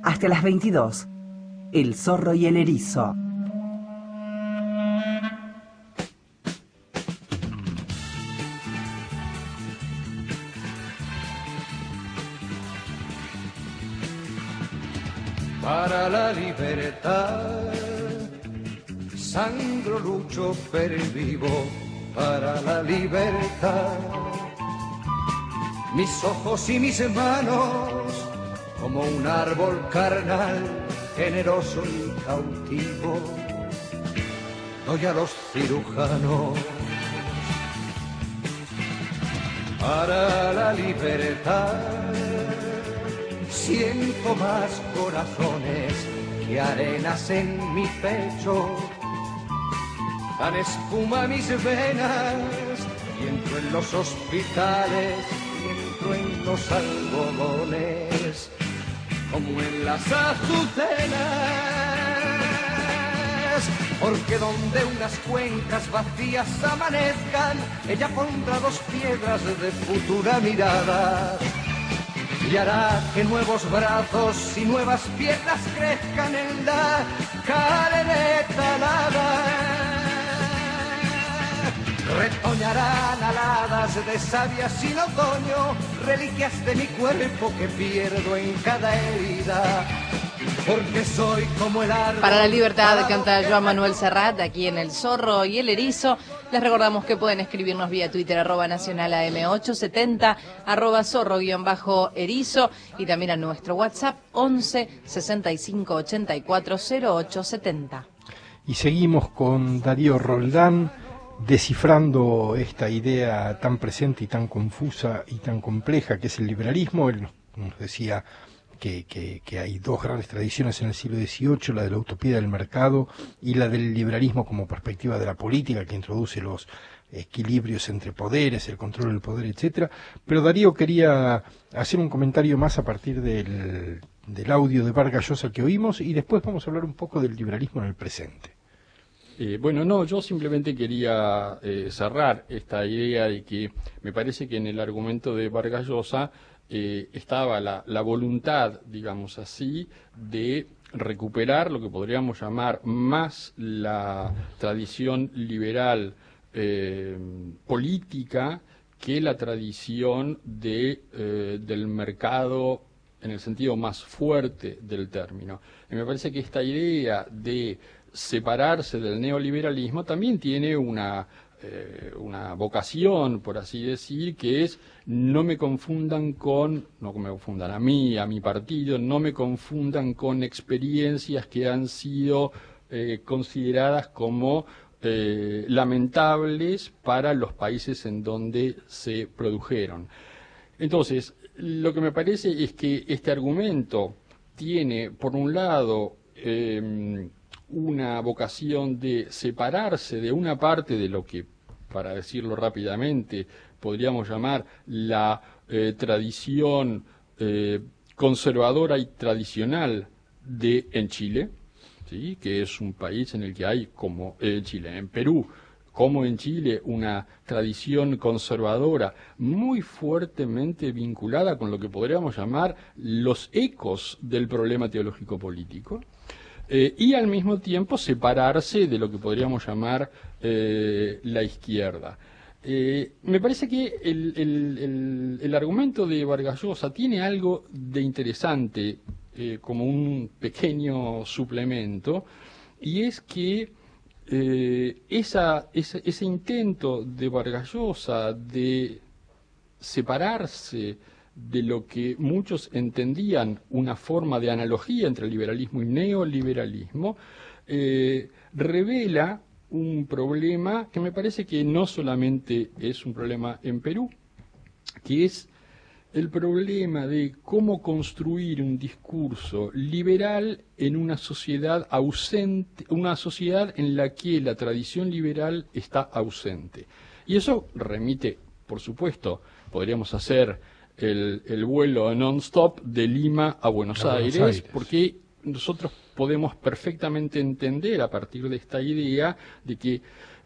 Hasta las 22. El zorro y el erizo. Para la libertad, sangro, lucho, pervivo para la libertad. Mis ojos y mis manos, como un árbol carnal, generoso y cautivo, doy a los cirujanos. Para la libertad, siento más corazones que arenas en mi pecho. Dan espuma mis venas y entro en los hospitales y entro en los algodones como en las azucenas. Porque donde unas cuencas vacías amanezcan, ella pondrá dos piedras de futura mirada y hará que nuevos brazos y nuevas piernas crezcan en la carne talada. Retoñarán aladas de savia sin otoño, reliquias de mi cuerpo que pierdo en cada herida. Porque soy como el árbol. Para la libertad canta Joan Manuel Serrat aquí en El Zorro y el Erizo. Les recordamos que pueden escribirnos vía Twitter @nacionalam870, @zorro_erizo y también a nuestro WhatsApp 11 65 84 0870. Y seguimos con Darío Roldán descifrando esta idea tan presente y tan confusa y tan compleja que es el liberalismo. Él nos decía que hay dos grandes tradiciones en el siglo XVIII, la de la utopía del mercado y la del liberalismo como perspectiva de la política, que introduce los equilibrios entre poderes, el control del poder, etcétera. Pero Darío quería hacer un comentario más a partir del audio de Vargas Llosa que oímos, y después vamos a hablar un poco del liberalismo en el presente. Yo simplemente quería cerrar esta idea de que me parece que en el argumento de Vargas Llosa estaba la voluntad, digamos así, de recuperar lo que podríamos llamar más la tradición liberal política que la tradición del mercado en el sentido más fuerte del término. Y me parece que esta idea de separarse del neoliberalismo también tiene una vocación, por así decir, que es no me confundan a mí, a mi partido, no me confundan con experiencias que han sido consideradas como lamentables para los países en donde se produjeron. Entonces, lo que me parece es que este argumento tiene, por un lado, una vocación de separarse de una parte de lo que, para decirlo rápidamente, podríamos llamar la tradición conservadora y tradicional en Chile, ¿sí? Que es un país en el que hay, como en Chile, en Perú, como en Chile, una tradición conservadora muy fuertemente vinculada con lo que podríamos llamar los ecos del problema teológico político. Y al mismo tiempo separarse de lo que podríamos llamar la izquierda. Me parece que el argumento de Vargas Llosa tiene algo de interesante como un pequeño suplemento, y es que ese intento de Vargas Llosa de separarse de lo que muchos entendían una forma de analogía entre liberalismo y neoliberalismo, revela un problema que me parece que no solamente es un problema en Perú, que es el problema de cómo construir un discurso liberal en una sociedad ausente, una sociedad en la que la tradición liberal está ausente. Y eso remite, por supuesto, podríamos hacer el vuelo non-stop de Lima a Buenos Aires, porque nosotros podemos perfectamente entender a partir de esta idea de que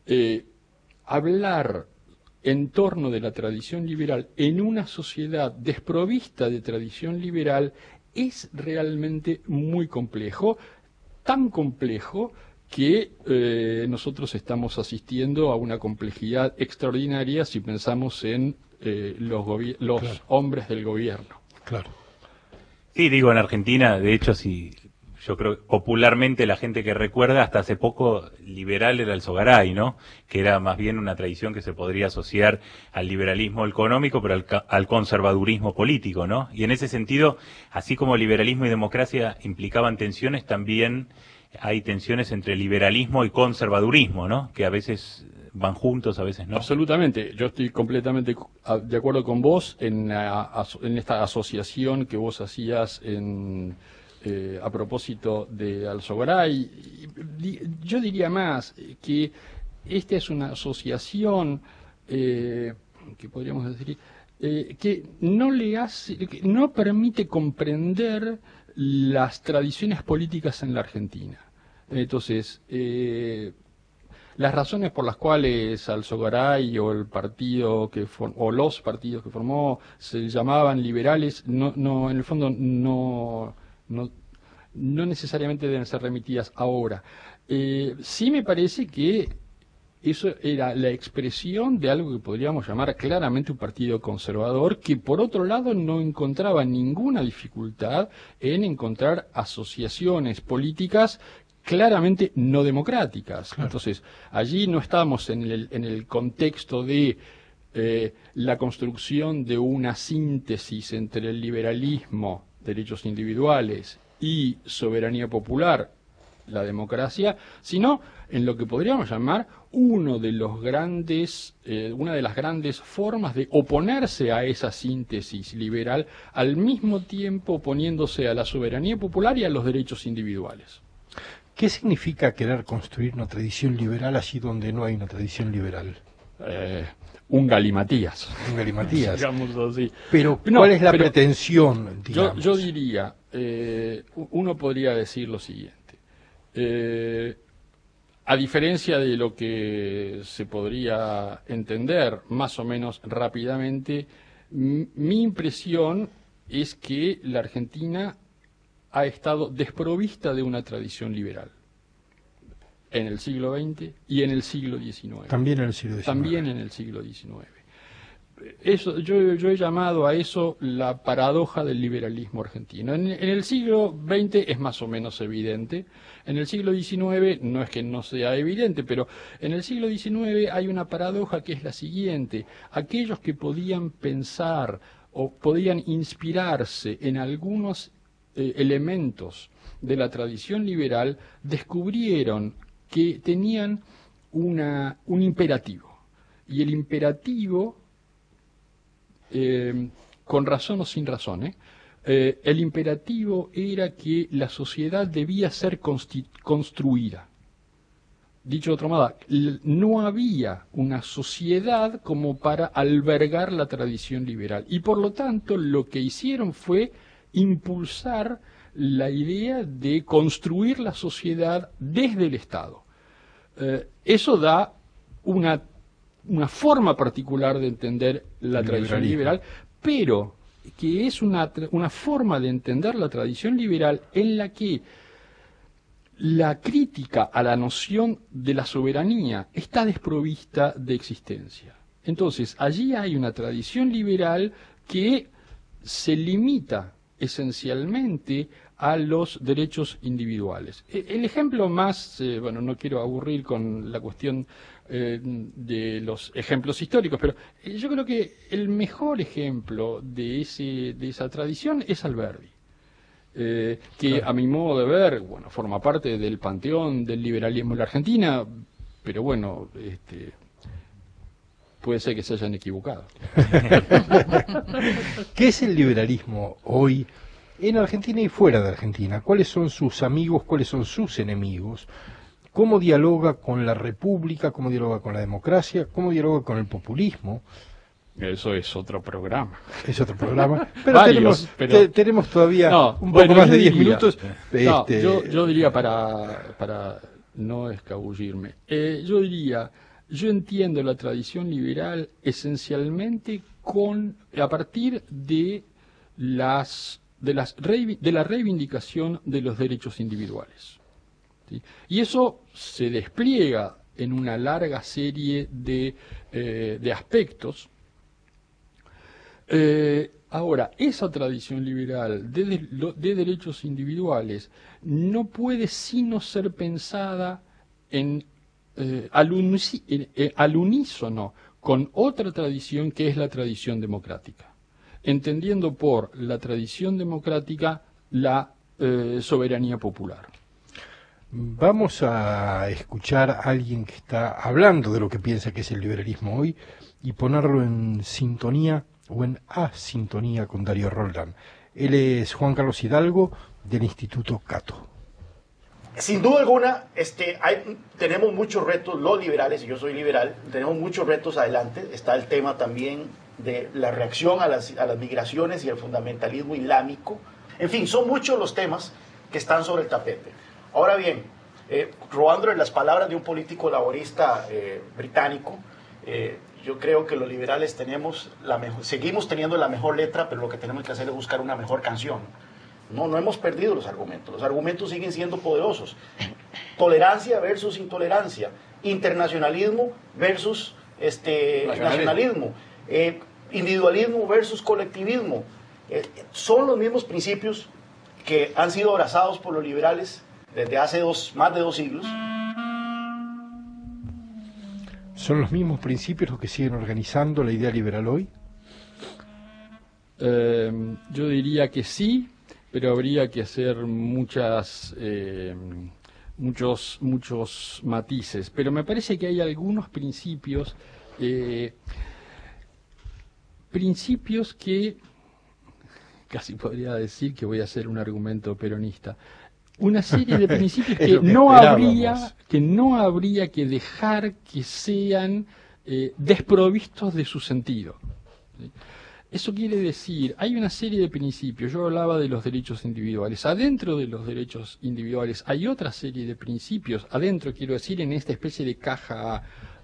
hablar en torno de la tradición liberal en una sociedad desprovista de tradición liberal es realmente muy complejo, tan complejo que nosotros estamos asistiendo a una complejidad extraordinaria si pensamos en los Claro. hombres del gobierno. Claro. Sí, digo, en Argentina, de hecho, sí, yo creo que popularmente la gente que recuerda, hasta hace poco liberal era el Sogaray, ¿no? Que era más bien una tradición que se podría asociar al liberalismo económico, pero al conservadurismo político, ¿no? Y en ese sentido, así como liberalismo y democracia implicaban tensiones, también hay tensiones entre liberalismo y conservadurismo, ¿no? Que a veces van juntos, a veces no. Absolutamente, yo estoy completamente de acuerdo con vos en esta asociación que vos hacías a propósito de Alzogaray. Yo diría más que esta es una asociación que podríamos decir que no permite comprender las tradiciones políticas en la Argentina. Entonces, las razones por las cuales Alzogaray o el partido o los partidos que formó se llamaban liberales, en el fondo no necesariamente deben ser remitidas ahora. Sí me parece que eso era la expresión de algo que podríamos llamar claramente un partido conservador, que por otro lado no encontraba ninguna dificultad en encontrar asociaciones políticas claramente no democráticas. Claro. Entonces, allí no estamos en el contexto de la construcción de una síntesis entre el liberalismo, derechos individuales, y soberanía popular, la democracia, sino en lo que podríamos llamar una de las grandes formas de oponerse a esa síntesis liberal, al mismo tiempo oponiéndose a la soberanía popular y a los derechos individuales. ¿Qué significa querer construir una tradición liberal allí donde no hay una tradición liberal? Un galimatías. Un galimatías. Digamos así. Pero, ¿cuál es la pretensión, digamos? Yo diría, uno podría decir lo siguiente. A diferencia de lo que se podría entender más o menos rápidamente, mi impresión es que la Argentina ha estado desprovista de una tradición liberal en el siglo XX y en el siglo XIX. También en el siglo XIX. También en el siglo XIX. Eso, yo he llamado a eso la paradoja del liberalismo argentino. En el siglo XX es más o menos evidente. En el siglo XIX no es que no sea evidente, pero en el siglo XIX hay una paradoja que es la siguiente. Aquellos que podían pensar o podían inspirarse en algunos elementos de la tradición liberal descubrieron que tenían un imperativo. Y el imperativo, con razón o sin razón, el imperativo era que la sociedad debía ser construida. Dicho de otra manera, no había una sociedad como para albergar la tradición liberal. Y por lo tanto, lo que hicieron fue impulsar la idea de construir la sociedad desde el Estado. Eso da una forma particular de entender la tradición liberal, pero que es una forma de entender la tradición liberal en la que la crítica a la noción de la soberanía está desprovista de existencia. Entonces, allí hay una tradición liberal que se limita esencialmente a los derechos individuales. El ejemplo más, bueno, no quiero aburrir con la cuestión de los ejemplos históricos, pero yo creo que el mejor ejemplo de esa tradición es Alberdi, que claro, a mi modo de ver, bueno, forma parte del panteón del liberalismo en la Argentina, pero bueno, puede ser que se hayan equivocado. ¿Qué es el liberalismo hoy en Argentina y fuera de Argentina? ¿Cuáles son sus amigos? ¿Cuáles son sus enemigos? ¿Cómo dialoga con la república? ¿Cómo dialoga con la democracia? ¿Cómo dialoga con el populismo? Eso es otro programa. Es otro programa. Pero tenemos todavía un poco más de 10 minutos. No, yo diría, para no escabullirme, yo entiendo la tradición liberal esencialmente a partir de las de la reivindicación de los derechos individuales. ¿Sí? Y eso se despliega en una larga serie de aspectos. Ahora, esa tradición liberal de derechos individuales no puede sino ser pensada al unísono con otra tradición que es la tradición democrática, entendiendo por la tradición democrática la soberanía popular. Vamos a escuchar a alguien que está hablando de lo que piensa que es el liberalismo hoy y ponerlo en sintonía o en asintonía con Darío Roldán. Él es Juan Carlos Hidalgo del Instituto Cato. Sin duda alguna, tenemos muchos retos, los liberales, y yo soy liberal, tenemos muchos retos adelante. Está el tema también de la reacción a las migraciones y el fundamentalismo islámico. En fin, son muchos los temas que están sobre el tapete. Ahora bien, robando las palabras de un político laborista británico, yo creo que los liberales seguimos teniendo la mejor letra, pero lo que tenemos que hacer es buscar una mejor canción. No hemos perdido los argumentos siguen siendo poderosos. Tolerancia versus intolerancia, internacionalismo versus nacionalismo, individualismo versus colectivismo. Son los mismos principios que han sido abrazados por los liberales desde hace más de 2 siglos. ¿Son los mismos principios los que siguen organizando la idea liberal hoy? Yo diría que sí, pero habría que hacer muchos matices. Pero me parece que hay algunos principios que, casi podría decir que voy a hacer un argumento peronista, una serie de principios que no habría que dejar que sean desprovistos de su sentido. ¿Sí? Eso quiere decir, hay una serie de principios, yo hablaba de los derechos individuales, adentro de los derechos individuales hay otra serie de principios, adentro quiero decir en esta especie de caja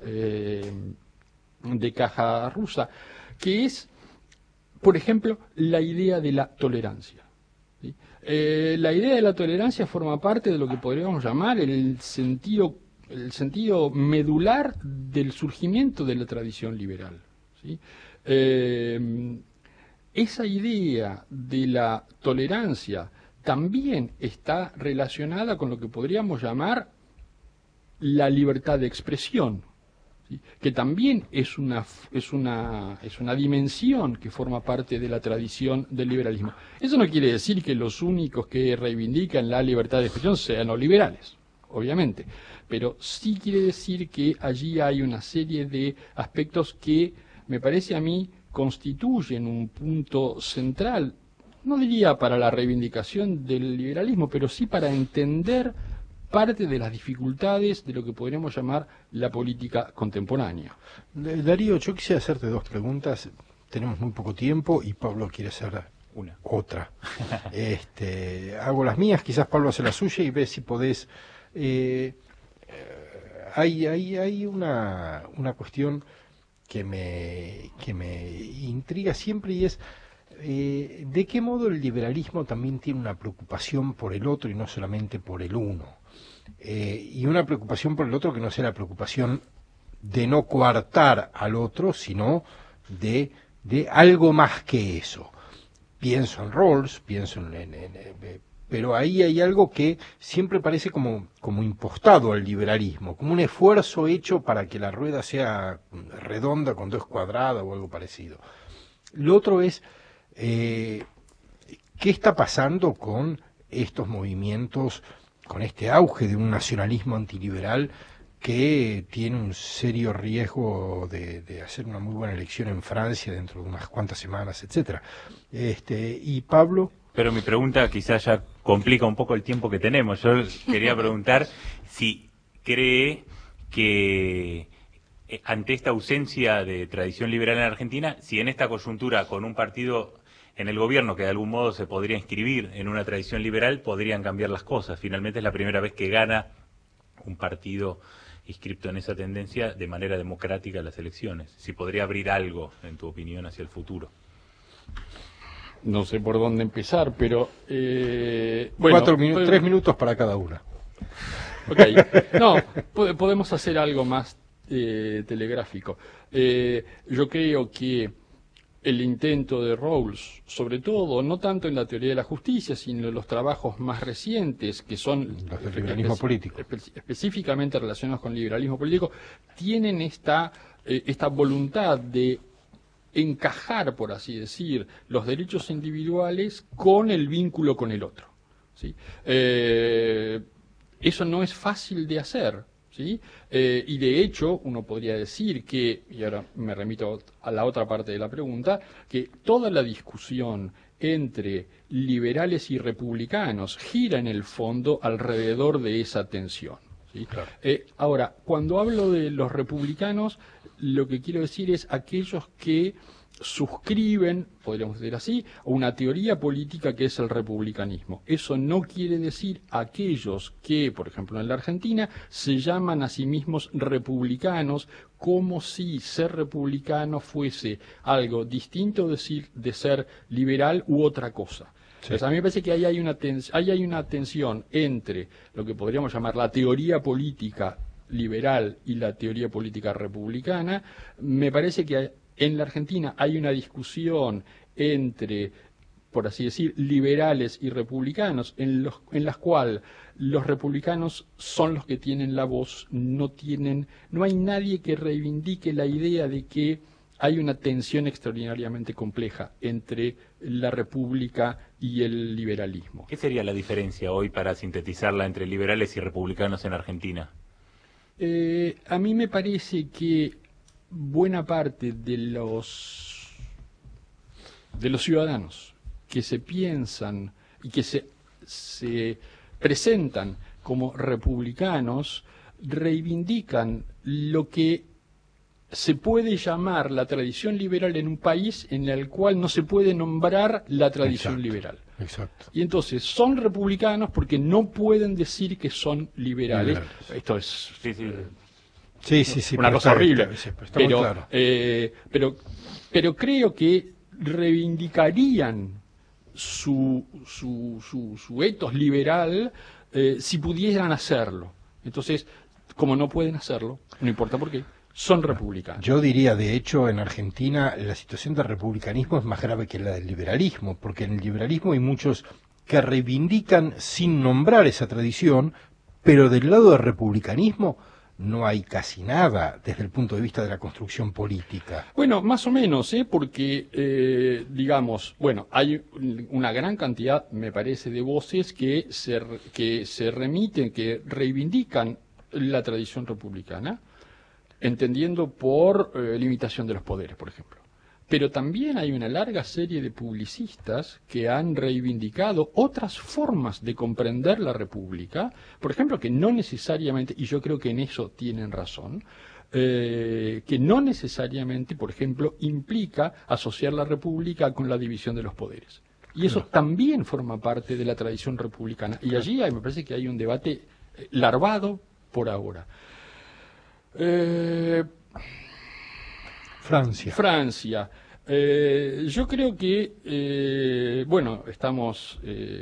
rusa, que es, por ejemplo, la idea de la tolerancia. ¿Sí? La idea de la tolerancia forma parte de lo que podríamos llamar el sentido medular del surgimiento de la tradición liberal. ¿Sí? Esa idea de la tolerancia también está relacionada con lo que podríamos llamar la libertad de expresión, ¿sí? Que también es una dimensión que forma parte de la tradición del liberalismo. Eso no quiere decir que los únicos que reivindican la libertad de expresión sean los liberales, obviamente, pero sí quiere decir que allí hay una serie de aspectos que me parece a mí constituyen un punto central, no diría para la reivindicación del liberalismo, pero sí para entender parte de las dificultades de lo que podríamos llamar la política contemporánea. Darío, yo quisiera hacerte 2 preguntas. Tenemos muy poco tiempo y Pablo quiere hacer otra. Hago las mías, quizás Pablo hace la suya y ve si podés. Hay una cuestión que me intriga siempre y es de qué modo el liberalismo también tiene una preocupación por el otro y no solamente por el uno, y una preocupación por el otro que no sea la preocupación de no coartar al otro, sino de algo más que eso. Pienso en Rawls, pero ahí hay algo que siempre parece como impostado al liberalismo, como un esfuerzo hecho para que la rueda sea redonda cuando es cuadrada o algo parecido. Lo otro es, ¿qué está pasando con estos movimientos, con este auge de un nacionalismo antiliberal que tiene un serio riesgo de hacer una muy buena elección en Francia dentro de unas cuantas semanas, etcétera? Y Pablo... Pero mi pregunta quizás ya complica un poco el tiempo que tenemos. Yo quería preguntar si cree que ante esta ausencia de tradición liberal en Argentina, si en esta coyuntura con un partido en el gobierno que de algún modo se podría inscribir en una tradición liberal, podrían cambiar las cosas. Finalmente es la primera vez que gana un partido inscripto en esa tendencia de manera democrática las elecciones. Si podría abrir algo, en tu opinión, hacia el futuro. no sé por dónde empezar, pero bueno, 3 minutos para cada una. Ok, no, podemos hacer algo más telegráfico. Yo creo que el intento de Rawls, sobre todo, no tanto en la teoría de la justicia, sino en los trabajos más recientes, que son los del liberalismo político, específicamente relacionados con el liberalismo político, tienen esta voluntad de encajar, por así decir, los derechos individuales con el vínculo con el otro, ¿sí? Eso no es fácil de hacer, ¿sí? Y de hecho, uno podría decir que, y ahora me remito a la otra parte de la pregunta, que toda la discusión entre liberales y republicanos gira en el fondo alrededor de esa tensión, ¿sí? Claro. Ahora, cuando hablo de los republicanos, lo que quiero decir es aquellos que suscriben, podríamos decir así, a una teoría política que es el republicanismo. Eso no quiere decir aquellos que, por ejemplo en la Argentina, se llaman a sí mismos republicanos, como si ser republicano fuese algo distinto de ser liberal u otra cosa. Sí. Entonces, a mí me parece que ahí hay una tensión entre lo que podríamos llamar la teoría política liberal y la teoría política republicana. Me parece que en la Argentina hay una discusión entre, por así decir, liberales y republicanos, en las cuales los republicanos son los que tienen la voz, no hay nadie que reivindique la idea de que hay una tensión extraordinariamente compleja entre la república y el liberalismo. ¿Qué sería la diferencia hoy, para sintetizarla, entre liberales y republicanos en Argentina? A mí me parece que buena parte de los ciudadanos que se piensan y que se presentan como republicanos reivindican lo que se puede llamar la tradición liberal en un país en el cual no se puede nombrar la tradición liberal. Exacto. Y entonces son republicanos porque no pueden decir que son liberales. Esto es sí, una cosa horrible. Pero, claro. Pero creo que reivindicarían su ethos liberal si pudieran hacerlo. Entonces, como no pueden hacerlo, no importa por qué, son republicanos. Yo diría, de hecho, en Argentina la situación del republicanismo es más grave que la del liberalismo, porque en el liberalismo hay muchos que reivindican sin nombrar esa tradición, pero del lado del republicanismo no hay casi nada desde el punto de vista de la construcción política. Bueno, más o menos, porque, digamos, bueno, hay una gran cantidad, me parece, de voces que se remiten, que reivindican la tradición republicana, entendiendo por limitación de los poderes, por ejemplo. Pero también hay una larga serie de publicistas que han reivindicado otras formas de comprender la República, por ejemplo, que no necesariamente, y yo creo que en eso tienen razón, que no necesariamente, por ejemplo, implica asociar la República con la división de los poderes. Y eso también forma parte de la tradición republicana. Y allí me parece que hay un debate larvado por ahora. Francia. Yo creo que, bueno, estamos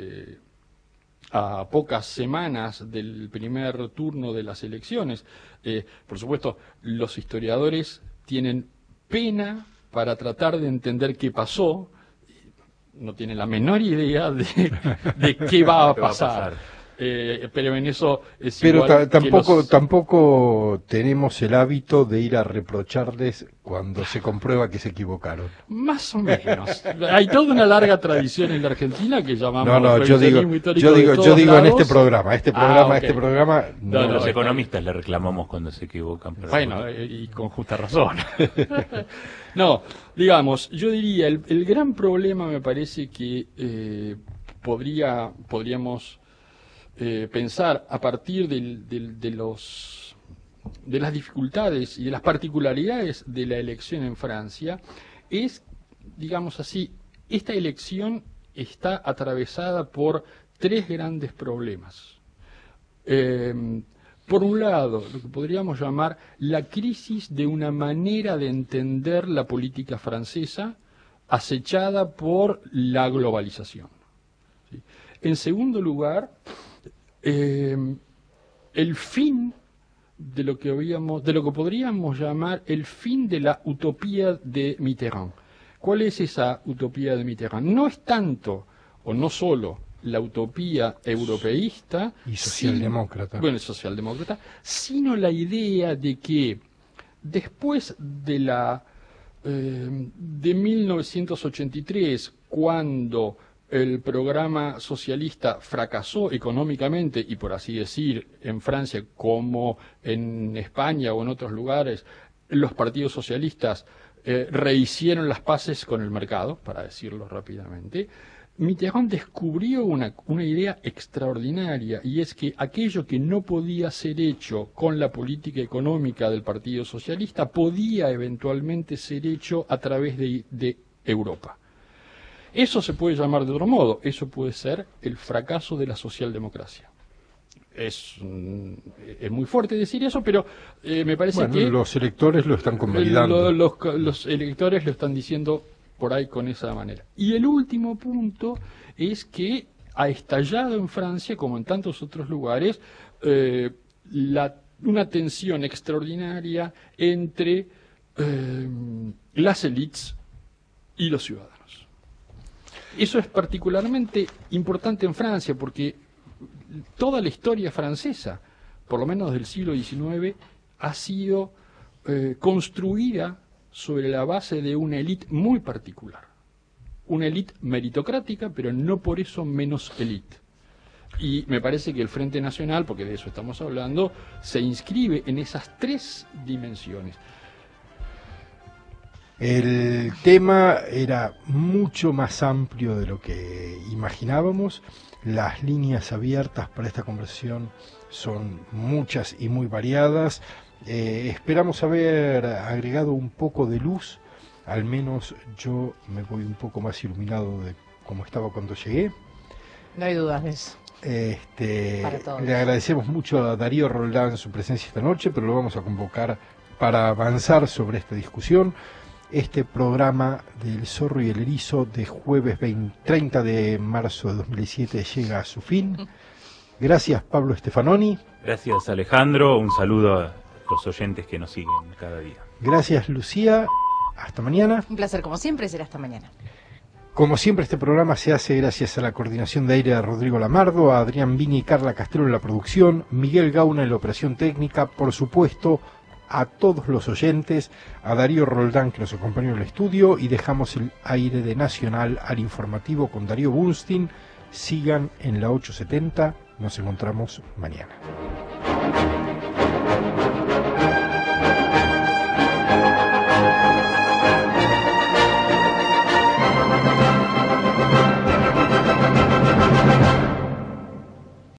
a pocas semanas del primer turno de las elecciones. Por supuesto, los historiadores tienen pena para tratar de entender qué pasó. No tienen la menor idea de qué va a pasar. Pero en eso es igual tampoco tenemos el hábito de ir a reprocharles cuando se comprueba que se equivocaron. Más o menos. Hay toda una larga tradición en la Argentina que llamamos yo digo en este programa los economistas le reclamamos cuando se equivocan. Pero bueno, y con justa razón. No, digamos, yo diría, el gran problema me parece que podríamos pensar a partir de las dificultades y de las particularidades de la elección en Francia es, digamos así, esta elección está atravesada por tres grandes problemas. Por un lado, lo que podríamos llamar la crisis de una manera de entender la política francesa, acechada por la globalización. ¿Sí? En segundo lugar, el fin de lo que podríamos llamar el fin de la utopía de Mitterrand. ¿Cuál es esa utopía de Mitterrand? No es tanto, o no solo, la utopía europeísta y socialdemócrata. Socialdemócrata, sino la idea de que después de 1983, cuando el programa socialista fracasó económicamente y, por así decir, en Francia como en España o en otros lugares, los partidos socialistas rehicieron las paces con el mercado, para decirlo rápidamente, Mitterrand descubrió una idea extraordinaria, y es que aquello que no podía ser hecho con la política económica del Partido Socialista podía eventualmente ser hecho a través de Europa. Eso se puede llamar de otro modo, eso puede ser el fracaso de la socialdemocracia. Es muy fuerte decir eso, pero me parece que los electores lo están convalidando. Los electores lo están diciendo por ahí con esa manera. Y el último punto es que ha estallado en Francia, como en tantos otros lugares, una tensión extraordinaria entre las élites y los ciudadanos. Eso es particularmente importante en Francia porque toda la historia francesa, por lo menos del siglo XIX, ha sido construida sobre la base de una élite muy particular. Una élite meritocrática, pero no por eso menos élite. Y me parece que el Frente Nacional, porque de eso estamos hablando, se inscribe en esas tres dimensiones. El tema era mucho más amplio de lo que imaginábamos. Las líneas abiertas para esta conversación son muchas y muy variadas. Esperamos haber agregado un poco de luz. Al menos yo me voy un poco más iluminado de cómo estaba cuando llegué. No hay dudas de eso. Le agradecemos mucho a Darío Roldán su presencia esta noche, pero lo vamos a convocar para avanzar sobre esta discusión. Este programa del Zorro y el Erizo de jueves 30 de marzo de 2017 llega a su fin. Gracias, Pablo Stefanoni. Gracias, Alejandro. Un saludo a los oyentes que nos siguen cada día. Gracias, Lucía. Hasta mañana. Un placer, como siempre, será hasta mañana. Como siempre, este programa se hace gracias a la coordinación de aire de Rodrigo Lamardo, a Adrián Viña y Carla Castelo en la producción, Miguel Gauna en la operación técnica, por supuesto, a todos los oyentes, a Darío Roldán que nos acompañó en el estudio, y dejamos el aire de Nacional al informativo con Darío Bunstein. Sigan en la 870, nos encontramos mañana.